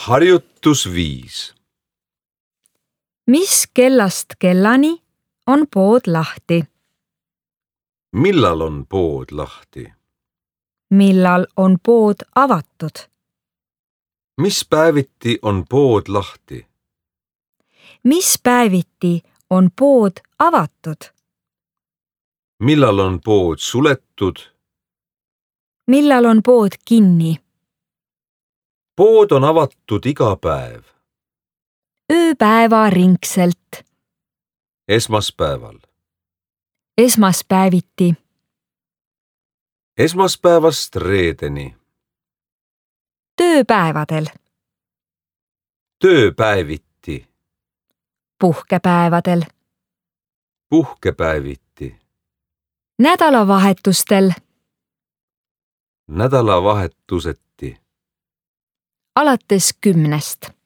Harjutus 5. Mis kellast kellani on pood lahti? Millal on pood lahti? Millal on pood avatud? Mis päeviti on pood lahti? Mis päeviti on pood avatud? Millal on pood suletud? Millal on pood kinni? Pood on avatud iga päev. Ööpäevaringselt. Esmaspäeval. Esmaspäeviti. Esmaspäevast reedeni. Tööpäevadel. Tööpäeviti. Puhkepäevadel. Puhkepäeviti. Nädalavahetustel. Nädalavahetuseti. Alates 10.